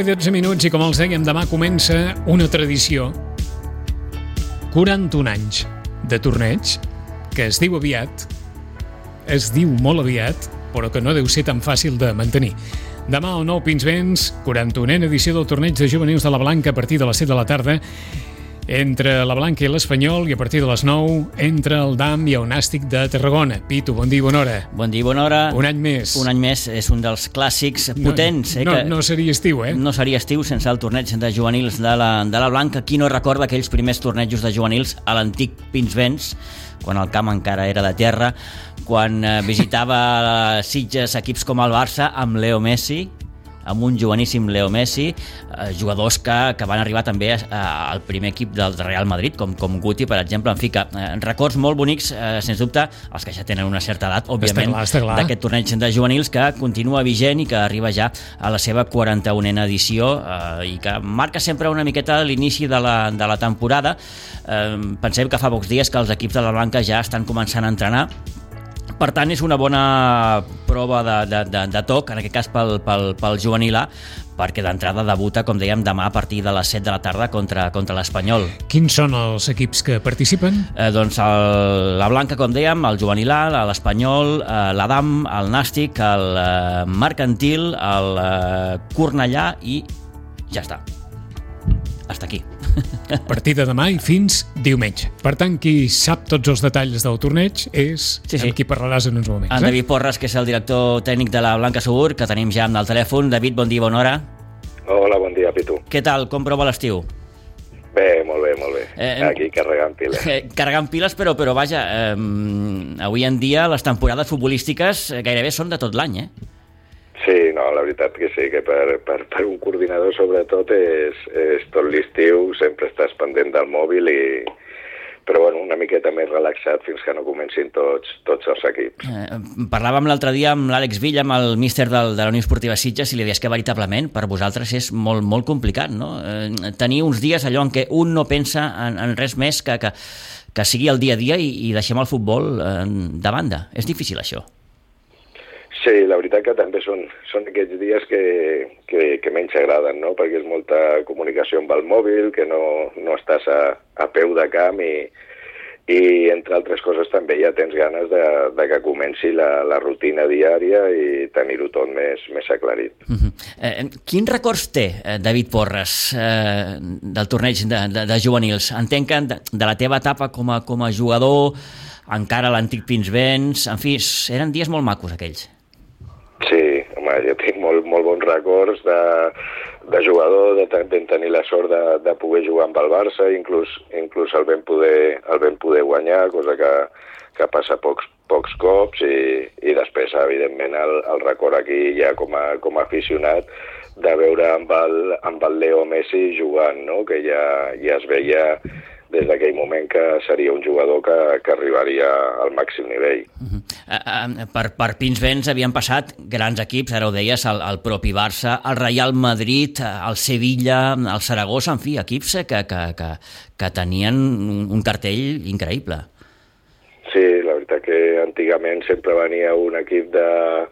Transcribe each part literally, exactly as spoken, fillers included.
i dotze minuts i com els dèiem, demà comença una tradició. quaranta-un anys de torneig que es diu aviat, es diu molt aviat, però que no deu ser tan fàcil de mantenir. Demà al Nou Pinsbens, quaranta-unena edició del torneig de juvenils de la Blanca a partir de les set de la tarda, entre la Blanca i l'Espanyol, i a partir de les nou entre el D A M i el Nàstic de Tarragona. Pitu, bon dia i bona hora. Bon dia i bona hora. Un any més. Un any més, és un dels clàssics potents. No, eh, no, que no seria estiu, eh? No seria estiu sense el torneig de juvenils de la, de la Blanca. Qui no recorda aquells primers tornejos de juvenils a l'antic Pinsbens, quan el camp encara era de terra, quan eh, visitava Sitges equips com el Barça amb Leo Messi, amb un joveníssim Leo Messi, eh, jugadors que, que van arribar també a, a, al primer equip del Real Madrid, com, com Guti, per exemple. En fi, que eh, records molt bonics, eh, sens dubte, els que ja tenen una certa edat, òbviament, d'aquest torneig de juvenils que continua vigent i que arriba ja a la seva quaranta-unena edició eh, i que marca sempre una miqueta l'inici de la, de la temporada. Eh, pensem que fa pocs dies que els equips de la Blanca ja estan començant a entrenar. Per tant, és una bona prova de, de, de, de toc, en aquest cas pel, pel, pel juvenil A, perquè d'entrada debuta, com dèiem, demà a partir de les set de la tarda contra, contra l'Espanyol. Quins són els equips que participen? Eh, doncs el, la Blanca, com dèiem, el juvenil A, l'Espanyol, eh, l'Adam, el Nàstic, el eh, Mercantil, el eh, Cornellà i ja està. Hasta aquí. A partir de demà i fins diumenge. Per tant, qui sap tots els detalls del torneig és sí, sí. amb qui parlaràs en uns moments. En David Porras, que és el director tècnic de la Blanca Segur, que tenim ja amb el telèfon. David, bon dia, bona hora. Hola, bon dia, Pitu. Què tal? Com prova l'estiu? Bé, molt bé, molt bé. Eh, Aquí carregant piles. Eh, carregant piles, però, però vaja, eh, avui en dia les temporades futbolístiques gairebé són de tot l'any, eh? Sí, no, la veritat que sí, que per, per, per un coordinador sobretot és, és tot l'estiu, sempre estàs pendent del mòbil i... Però bueno, una miqueta més relaxat fins que no comencin tots, tots els equips. Eh, parlàvem l'altre dia amb l'Àlex Villa, amb el míster del, de la Unió Esportiva Sitges, i li deies que veritablement per vosaltres és molt, molt complicat, no? Eh, tenir uns dies allò en què un no pensa en, en res més que, que, que sigui el dia a dia i, i deixem el futbol eh, de banda. És difícil, això. Sí, la veritat que també són, són aquests dies que, que, que menys agraden, no? Perquè és molta comunicació amb el mòbil, que no, no estàs a, a peu de camp i, i, entre altres coses, també ja tens ganes de, de que comenci la, la rutina diària i tenir-ho tot més, més aclarit. Uh-huh. Eh, quins records té eh, David Porras eh, del torneig de, de, de juvenils? Entenc que de, de la teva etapa com a, com a jugador, encara a l'antic Pinsbens, en fi, eren dies molt macos aquells. Sí, home, jo tinc molt, molt bons records de, de jugador, de, de tenir la sort de, de poder jugar amb el Barça, inclús, inclús el vam poder, el vam poder guanyar, cosa que, que passa pocs, pocs cops, i, i després, evidentment, el, el record aquí ja com a, com a aficionat de veure amb el, amb el Leo Messi jugant, no? Que ja, ja es veia des d'aquell moment que seria un jugador que, que arribaria al màxim nivell. Uh-huh. uh, uh, per, per Pinsbens havien passat grans equips, ara ho deies, el, el propi Barça, el Real Madrid, el Sevilla, el Saragossa, en fi, equips que, que, que, que tenien un, un cartell increïble. Sí, la veritat que antigament sempre venia un equip de,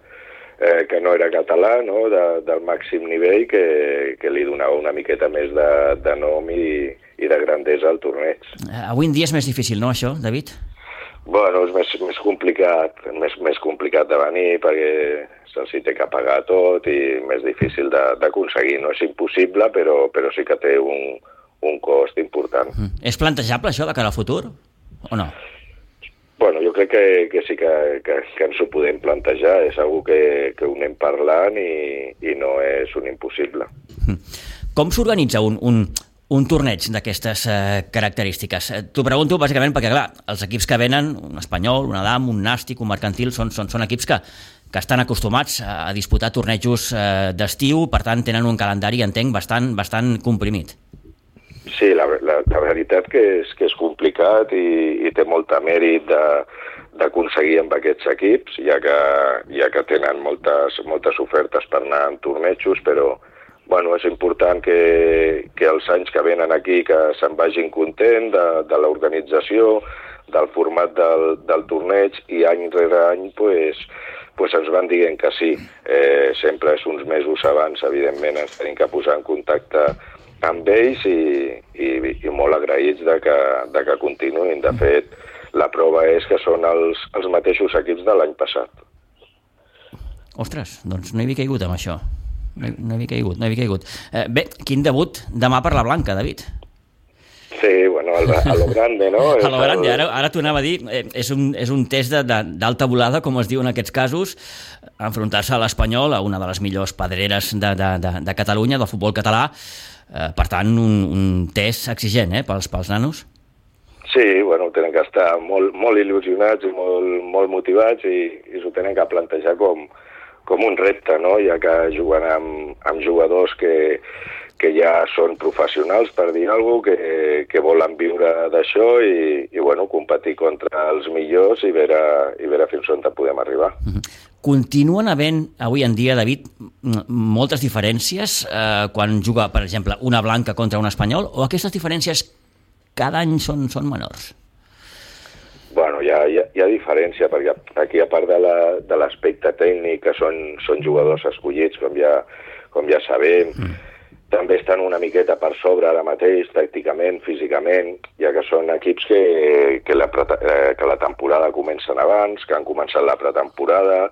eh, que no era català, no? de, del màxim nivell, que, que li donava una miqueta més de, de nom i i de grandesa al torneig. Avui en dia és més difícil, no, això, David? Bueno, és més, més complicat, més, més complicat de venir perquè se'ls té que pagar tot i més difícil d'aconseguir. No és impossible, però, però sí que té un, un cost important. Mm. És plantejable, això, de cara al futur, o no? Bueno, jo crec que, que sí que, que, que ens ho podem plantejar. És algo que, que ho anem parlant i, i no és un impossible. Mm. Com s'organitza un... un... un torneig d'aquestes eh, característiques? T'ho pregunto bàsicament perquè, clar, els equips que venen, un Espanyol, un Adam, un Nàstic, un Mercantil, són, són, són equips que, que estan acostumats a, a disputar tornejos eh, d'estiu, per tant tenen un calendari, entenc, bastant, bastant comprimit. Sí, la, la, la veritat que és, que és complicat i, i té molta mèrit de, d'aconseguir amb aquests equips, ja que, ja que tenen moltes, moltes ofertes per anar en tornejos, però bueno, és important que, que els anys que venen aquí que se'n vagin content de, de l'organització, del format del, del torneig, i any rere any pues, pues ens van dient que sí. Eh, sempre és uns mesos abans, evidentment, ens tenim que posar en contacte amb ells i, i, i molt agraïts de que, de que continuïn. De fet, la prova és que són els, els mateixos equips de l'any passat. Ostres, doncs no hi havia caigut amb això. No, no hi havia caigut, no hi havia caigut. Eh, bé, quin debut demà per la Blanca, David? Sí, bueno, a lo grande, no? A lo grande, ara, ara t'ho anava a dir, eh, és, un, és un test d'alta volada, com es diu en aquests casos, enfrontar-se a l'Espanyol, a una de les millors pedreres de, de, de, de Catalunya, del futbol català, eh, per tant, un, un test exigent, eh, pels, pels nanos. Sí, bueno, tenen que estar molt, molt il·lusionats i molt, molt motivats i, i s'ho tenen que plantejar com, com un repte, no? Ja que juguen amb, amb jugadors que, que ja són professionals, per dir alguna cosa, que, que volen viure d'això i, i bueno, competir contra els millors i veure, i veure fins on podem arribar. Mm-hmm. Continuen havent, avui en dia, David, moltes diferències eh, quan juga, per exemple, una Blanca contra un Espanyol, o aquestes diferències cada any són, són menors? Bueno, hi ha, hi, ha, hi ha diferència, perquè aquí, a part de l'aspecte tècnic, que són, són jugadors escollits, com ja, com ja sabem, mm. també estan una miqueta per sobre ara mateix, tàcticament, físicament, ja que són equips que, que, la, que la temporada comencen abans, que han començat la pretemporada,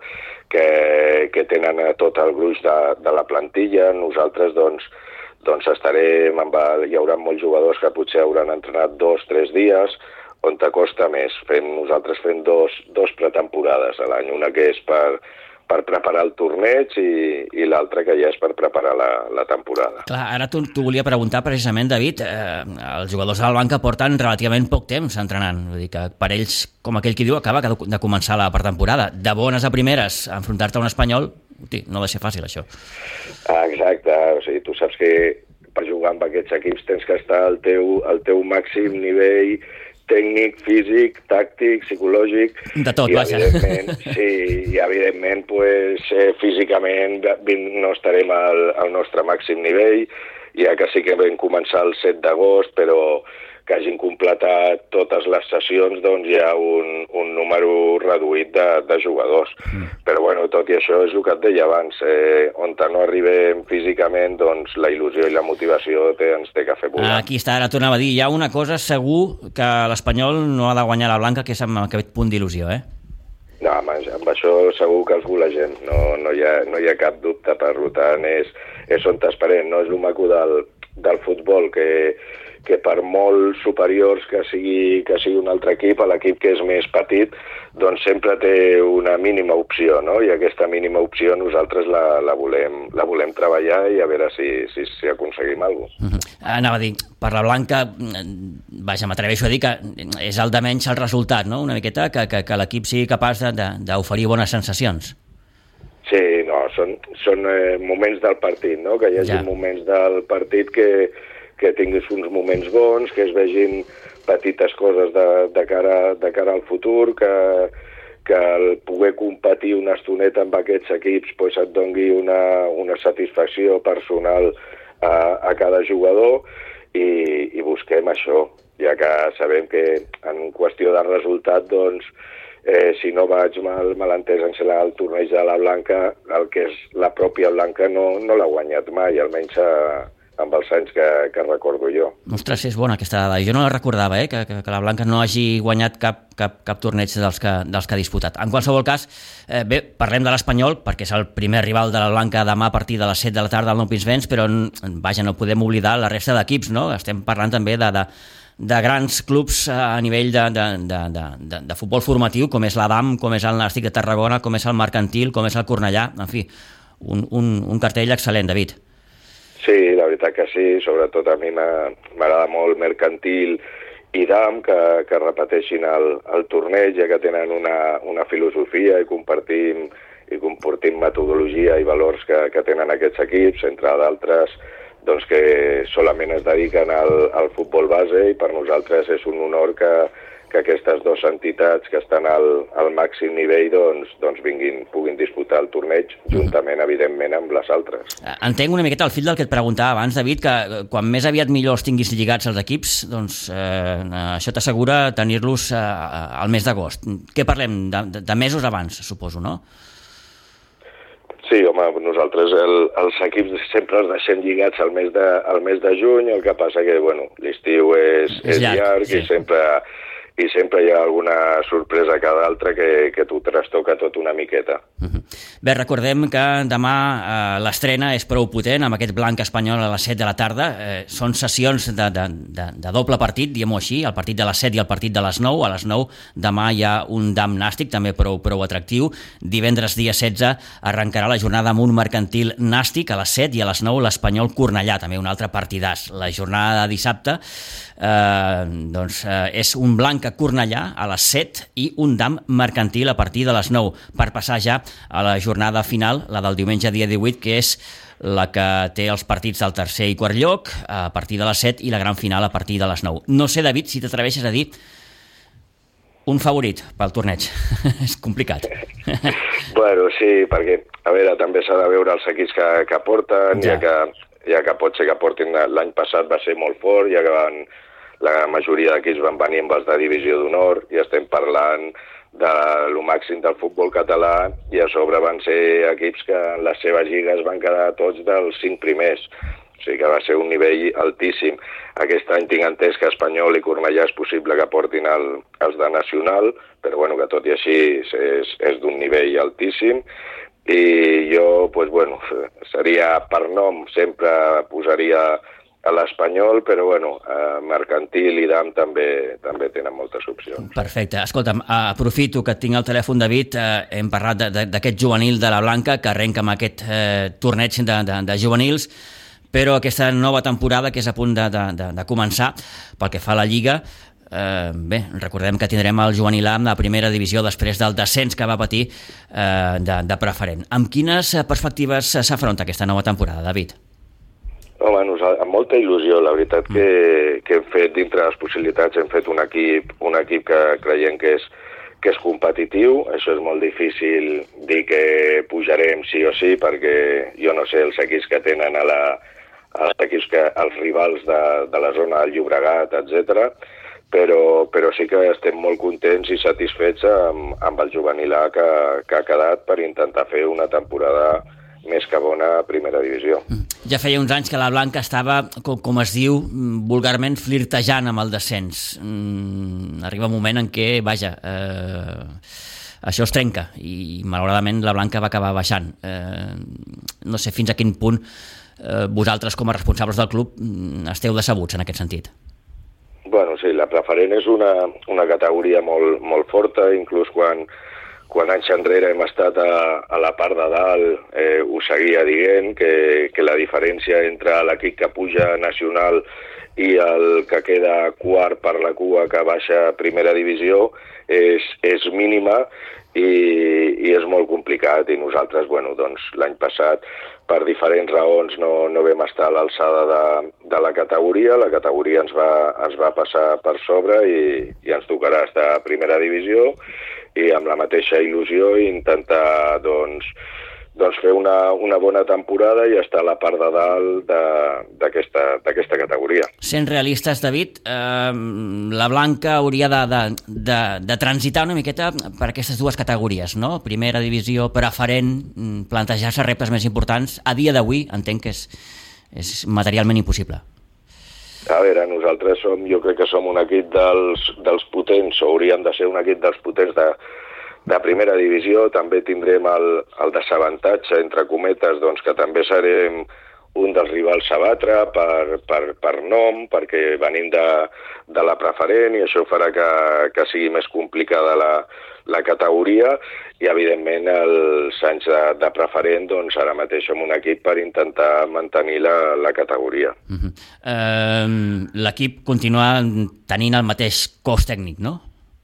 que, que tenen tot el gruix de, de la plantilla. Nosaltres, doncs, doncs estarem amb el, hi haurà molts jugadors que potser hauran entrenat dos, tres dies, on t'acosta més. Fem, nosaltres fem dos, dos pretemporades a l'any, una que és per, per preparar el torneig i, i l'altra que ja és per preparar la, la temporada. Clar, ara t'ho volia preguntar precisament, David, eh, els jugadors de la Blanca porten relativament poc temps entrenant, vull dir que per ells, com aquell qui diu, acaba de començar la pretemporada. De bones a primeres, enfrontar-te a un espanyol, no ha de ser fàcil, això. Ah, exacte, o sigui, tu saps que per jugar amb aquests equips tens que estar al teu, al teu màxim nivell tècnic, físic, tàctic, psicològic. De tot, i, vaja. Evidentment, sí, i evidentment pues, eh, físicament no estarem al, al nostre màxim nivell, ja que sí que vam començar el set d'agost, però que hagin completat totes les sessions, doncs hi ha un, un número reduït de, de jugadors. Mm. Però bueno, tot i això és el que et deia abans, eh, on no arribem físicament, doncs la il·lusió i la motivació té, ens té que fer volar. Aquí està, ara tornava a dir, hi ha una cosa segur que l'Espanyol no ha de guanyar la Blanca, que és amb aquest punt d'il·lusió, eh? No, amb, amb això segur que els golegem, no, no, hi ha, no hi ha cap dubte, per tant, és, és on t'esperem, no és el maco del, del futbol, que que per molt superiors que sigui, que sigui un altre equip, l'equip que és més petit, doncs sempre té una mínima opció, no? I aquesta mínima opció nosaltres la, la, volem, la volem treballar i a veure si, si, si aconseguim alguna cosa. Uh-huh. Anava a dir, per la Blanca, vaja, m'atreveixo a dir que és el de menys el resultat, no? Una miqueta, que, que, que l'equip sigui capaç d'oferir bones sensacions. Sí, no, són, són eh, moments del partit, no? Que hi hagi ja. moments del partit que que tinguis uns moments bons, que es vegin petites coses de, de, cara, de cara al futur, que, que el poder competir una estoneta amb aquests equips pues, et doni una, una satisfacció personal a, a cada jugador i, i busquem això, ja que sabem que en qüestió de resultat, doncs, eh, si no vaig mal, mal entès en ser el torneig de la Blanca, el que és la pròpia Blanca no, no l'ha guanyat mai, almenys a amb els anys que, que recordo jo. Ostres, és bona aquesta dada. Jo no la recordava, eh, que, que, que la Blanca no hagi guanyat cap, cap, cap torneig dels que, dels que ha disputat. En qualsevol cas, eh, bé, parlem de l'Espanyol, perquè és el primer rival de la Blanca demà a partir de les set de la tarda al Nou Pinsbens, però, vaja, no podem oblidar la resta d'equips, no? Estem parlant també de, de, de grans clubs a nivell de, de, de, de, de, de futbol formatiu, com és l'Adam, com és el Nàstic de Tarragona, com és el Mercantil, com és el Cornellà, en fi, un, un, un cartell excel·lent, David. Sí, la veritat que sí, sobretot a mi m'agrada molt Mercantil i Dam, que, que repeteixin el, el torneig, ja que tenen una, una filosofia i compartim, i compartim metodologia i valors que, que tenen aquests equips, entre d'altres doncs que solament es dediquen al, al futbol base, i per nosaltres és un honor que, que aquestes dues entitats que estan al, al màxim nivell doncs, doncs vinguin, puguin disputar el torneig juntament, evidentment, amb les altres. Entenc una miqueta el fil del que et preguntava abans, David, que quan més aviat millor els tinguis lligats els equips, doncs eh, això t'assegura tenir-los eh, al mes d'agost. Què parlem? De, de mesos abans, suposo, no? Sí, home, nosaltres el, els equips sempre els deixem lligats al mes de, al mes de juny, el que passa que, bueno, l'estiu és, és, és llarg, llarg sí. i sempre... i sempre hi ha alguna sorpresa cada altra que, que t'ho trastoca tot una miqueta. Uh-huh. Bé, recordem que demà eh, l'estrena és prou potent, amb aquest blanc espanyol a les set de la tarda. Eh, són sessions de, de, de, de doble partit, diguem-ho així, el partit de les set i el partit de les nou. A les nou demà hi ha un dam nàstic, també prou, prou atractiu. Divendres, dia setze, arrencarà la jornada amb un mercantil nàstic a les set i a les nou l'Espanyol Cornellà, també un altre partidàs. La jornada de dissabte eh, doncs, eh, és un blanc a Cornellà a les set i un dam mercantil a partir de les nou, per passar ja a la jornada final, la del diumenge dia divuit, que és la que té els partits del tercer i quart lloc a partir de les set i la gran final a partir de les nou. No sé, David, si t'atreveixes a dir un favorit pel torneig. És complicat. Bueno, sí, perquè, a veure, també s'ha de veure els equips que, que porten, ja. ja, que, ja que pot ser que portin l'any passat va ser molt fort, ja que van la majoria d'equips van venir amb els de divisió d'honor i estem parlant de lo màxim del futbol català i a sobre van ser equips que en les seves lligues van quedar tots dels cinc primers. O sigui que va ser un nivell altíssim. Aquest any tinc entès que Espanyol i Cornellà és possible que portin el, els de Nacional, però bueno, que tot i així és, és d'un nivell altíssim. I jo, pues bueno, seria per nom, sempre posaria a l'Espanyol, però bueno, eh, Mercantil i Dam també també tenen moltes opcions. Perfecte. Escolta'm, aprofito que tinc el telèfon, David, eh, hem parlat d'aquest juvenil de la Blanca que arrenca amb aquest eh, torneig de, de, de juvenils, però aquesta nova temporada que és a punt de, de, de, de començar pel que fa a la Lliga, eh, bé, recordem que tindrem el juvenil A en la primera divisió després del descens que va patir eh, de, de preferent. Amb quines perspectives s'afronta aquesta nova temporada, David? Home, amb molta il·lusió, la veritat que, que hem fet dintre de les possibilitats, hem fet un equip, un equip que creiem que és, que és competitiu. Això és molt difícil dir que pujarem sí o sí, perquè jo no sé els equips que tenen a la, els equips que, els rivals de, de la zona del Llobregat, etcètera. Però, però sí que estem molt contents i satisfets amb, amb el juvenil A que, que ha quedat per intentar fer una temporada més que bona a primera divisió. Ja feia uns anys que la Blanca estava, com, com es diu, vulgarment flirtejant amb el descens. Mm, arriba un moment en què, vaja, eh, això es trenca i malauradament la Blanca va acabar baixant. Eh, no sé fins a quin punt eh, vosaltres com a responsables del club esteu decebuts en aquest sentit. Bueno, sí, la preferent és una, una categoria molt, molt forta, inclús quan Quan anys enrere hem estat a, a la part de dalt, eh, ho seguia dient, que, que la diferència entre l'equip que puja nacional i el que queda quart per la cua que baixa a primera divisió és, és mínima i, i és molt complicat. I nosaltres, bueno, doncs, l'any passat, per diferents raons, no, no vam estar a l'alçada de, de la categoria. La categoria ens va, ens va passar per sobre i, i ens tocarà estar a primera divisió, i amb la mateixa il·lusió i intentar doncs, doncs fer una, una bona temporada i estar a la part de dalt d'aquesta categoria. Sent realistes, David, eh, la Blanca hauria de, de, de, de transitar una miqueta per aquestes dues categories, no? Primera divisió preferent, plantejar-se reptes més importants. A dia d'avui entenc que és, és materialment impossible. A veure, nosaltres som, jo crec que som un equip dels, dels potents, o hauríem de ser un equip dels potents de, de primera divisió. També tindrem el, el desavantatge, entre cometes, doncs, que també serem un dels rivals a batre per, per, per nom, perquè venim de, de la preferent i això farà que, que sigui més complicada la, la categoria i, evidentment, els anys de, de preferent, doncs, ara mateix som un equip per intentar mantenir la, la categoria. Uh-huh. uh, L'equip continua tenint el mateix cos tècnic, no?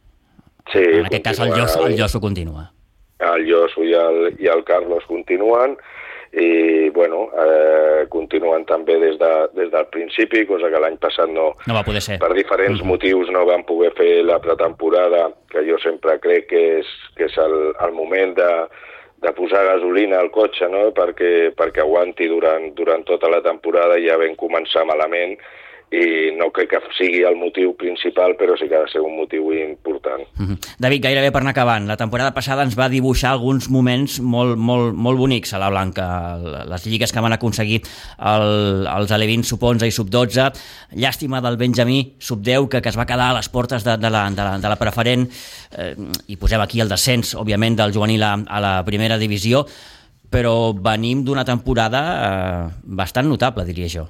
Sí. En aquest cas el Josu, el Josu continua. El Josu i el, i el Carlos continuen i, bueno, eh, continuen també des, de, des del principi, cosa que l'any passat no, no va poder ser. Per diferents uh-huh. motius no van poder fer la pretemporada, que jo sempre crec que és, que és el, el moment de, de posar gasolina al cotxe, no? perquè, perquè aguanti durant, durant tota la temporada. Ja vam començar malament i no crec que sigui el motiu principal, però sí que ha de ser un motiu important. Mm-hmm. David, gairebé per anar acabant, la temporada passada ens va dibuixar alguns moments molt, molt, molt bonics a la Blanca, les lligues que van aconseguir el, els alevins sub onze i sub dotze, llàstima del Benjamí sub deu, que, que es va quedar a les portes de, de, la, de, la, de la preferent, eh, i posem aquí el descens, òbviament, del juvenil a, a la primera divisió, però venim d'una temporada eh, bastant notable, diria jo.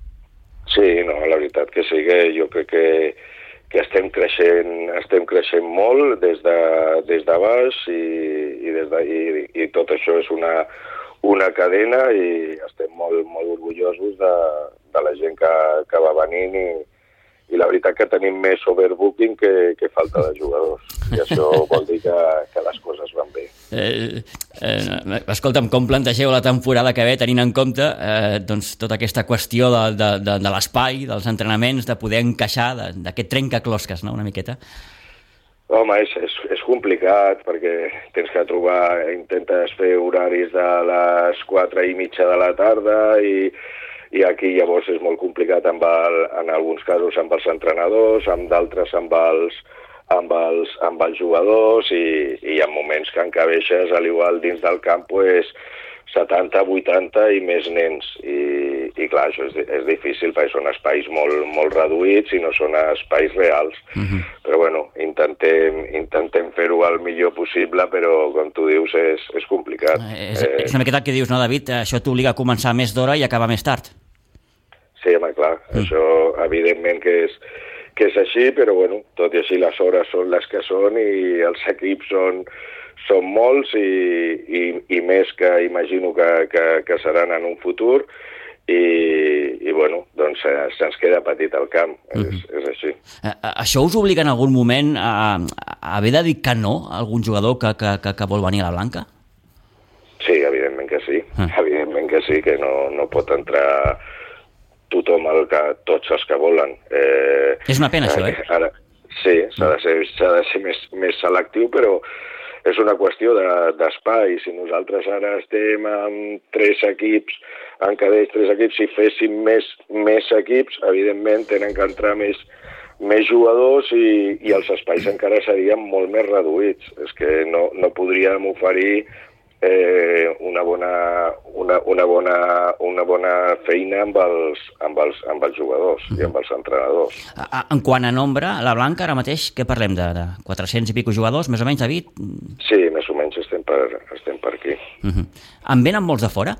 Sí, no, la veritat que sí, que jo crec que, que estem creixent, estem creixent molt des de, des de baix i, i, des de, i, i tot això és una, una cadena i estem molt, molt orgullosos de, de la gent que, que va venint i, i la veritat que tenim més overbooking que, que falta de jugadors. I això vol dir que, que les coses van bé. Eh, eh, escolta'm, com plantegeu la temporada que ve, tenint en compte eh, doncs, tota aquesta qüestió de, de, de, de l'espai, dels entrenaments, de poder encaixar, d'aquest trencaclosques, no?, una miqueta? Home, és, és, és complicat, perquè tens que trobar, intentes fer horaris de les quatre i mitja de la tarda i i aquí llavors és molt complicat amb el, en alguns casos amb els entrenadors, amb d'altres amb els, amb els, amb els jugadors i, i hi ha moments que encabeixes a l'igual dins del camp pues, setanta, vuitanta i més nens i, i clar, això és, és difícil perquè són espais molt, molt reduïts i no són espais reals. Uh-huh. Però bueno, intentem, intentem fer-ho el millor possible, però com tu dius és, és complicat. Eh, és, és una miqueta el que dius, no, David? Això t'obliga a començar més d'hora i acabar més tard. Sí, home, clar, mm. això evidentment que és, que és així, però bueno, tot i així les hores són les que són i els equips són, són molts i, i, i més que imagino que, que, que seran en un futur i, i bueno, doncs se'ns queda petit el camp, mm-hmm. és, és així. Això us obliga en algun moment a, a haver de dir que no a algun jugador que, que, que, que vol venir a la Blanca? Sí, evidentment que sí, mm. evidentment que sí, que no, no pot entrar tothom, el que, tots els que volen. Eh, és una pena, això, eh? Ara, sí, s'ha de ser, s'ha de ser més, més selectiu, però és una qüestió d'espai. Si nosaltres ara estem amb tres equips, en cada tres equips, si féssim més, més equips, evidentment tenen que entrar més, més jugadors i, i els espais encara serien molt més reduïts. És que no, no podríem oferir Eh, una, bona, una, una, bona, una bona feina amb els, amb els, amb els jugadors uh-huh. i amb els entrenadors. En quant a nombre, a la Blanca ara mateix, què parlem de, de quatre-cents i pico jugadors, més o menys, David? Sí, més o menys estem per, estem per aquí. Uh-huh. En venen molts de fora?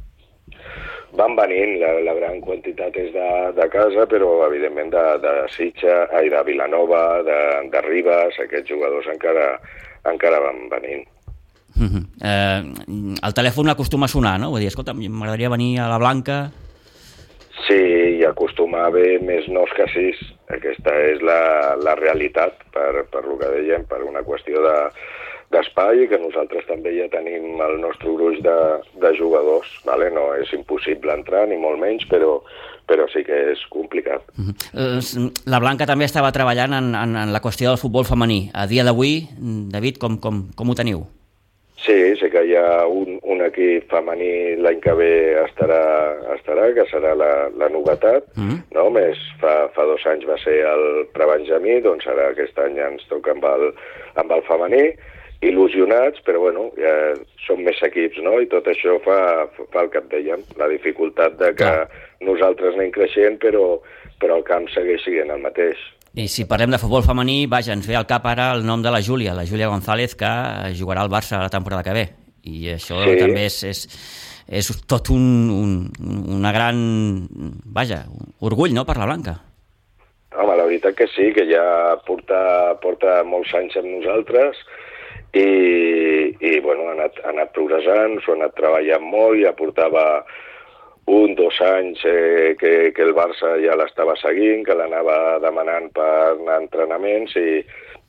Van venint, la, la gran quantitat és de, de casa, però evidentment de, de Sitges, ai, de Vilanova, de, de Ribes, aquests jugadors encara, encara van venint. Uh-huh. Eh, el telèfon acostuma a sonar, no? Vull dir, escolta, m'agradaria venir a la Blanca. Sí, i acostuma a haver més nos que sis. Aquesta és la, la realitat, per, per lo que dèiem, per una qüestió de, d'espai, i que nosaltres també ja tenim el nostre gruix de, de jugadors. Vale? No és impossible entrar, ni molt menys, però, però sí que és complicat. Uh-huh. La Blanca també estava treballant en, en, en la qüestió del futbol femení. A dia d'avui, David, com, com, com ho teniu? Sí, sé que hi ha un, un equip femení l'any que ve estarà, estarà que serà la, la novetat, mm. no? Més fa, fa dos anys va ser el prebenjamí, doncs ara aquest any ja ens toca amb el, amb el femení, il·lusionats, però bueno, ja som més equips, no? I tot això fa, fa el que et dèiem, la dificultat de que ah. nosaltres anem creixent, però, però el camp segueix sent el mateix. I si parlem de futbol femení, vaja, ens ve al cap ara el nom de la Júlia, la Júlia González, que jugarà al Barça la temporada que ve. I això sí. també és, és, és tot un, un, una gran, vaja, orgull, no?, per la Blanca. Home, la veritat que sí, que ja porta, porta molts anys amb nosaltres i, i bueno, ha anat, ha anat progressant, s'ho ha anat treballant molt, ja portava un, dos anys eh, que, que el Barça ja l'estava seguint, que l'anava demanant per anar a entrenaments i,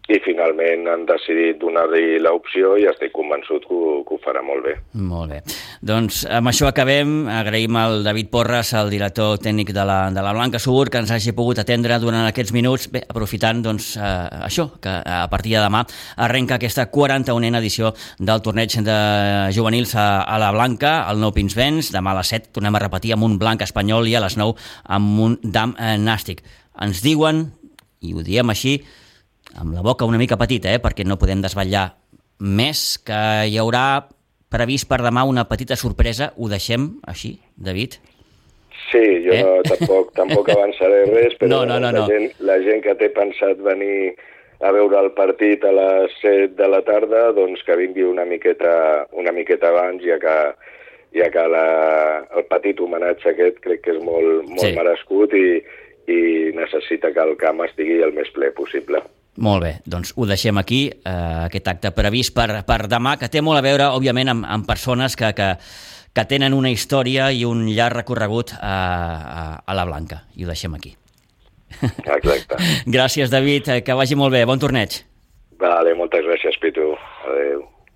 i finalment han decidit donar-li l'opció i estic convençut que ho, que ho farà molt bé. Molt bé. Doncs amb això acabem. Agraïm al David Porras, el director tècnic de la, de la Blanca Subur, que ens hagi pogut atendre durant aquests minuts, bé, aprofitant doncs, eh, això, que a partir de demà arrenca aquesta quaranta-unena edició del torneig de juvenils a, a la Blanca, al Nou Pinsbens. Demà a les set tornem a repetir amb un blanc espanyol i a les nou amb un dam eh, nàstic. Ens diuen, i ho diem així, amb la boca una mica petita, eh, perquè no podem desvetllar més, que hi haurà previst per demà una petita sorpresa. Ho deixem així, David? Sí, jo eh? no, tampoc, tampoc avançaré res, però no, no, no, la, no. Gent, la gent que té pensat venir a veure el partit a les set de la tarda, doncs que vingui una miqueta, una miqueta abans, ja que, ja que la, el petit homenatge aquest crec que és molt, molt sí. merescut i, i necessita que el camp estigui el més ple possible. Molt bé, doncs ho deixem aquí, eh, aquest acte previst per, per demà, que té molt a veure, òbviament, amb, amb persones que, que, que tenen una història i un llarg recorregut a, a, a la Blanca. I ho deixem aquí. Exacte. Gràcies, David, que vagi molt bé. Bon torneig. Vale, moltes gràcies, Pitu. Adéu.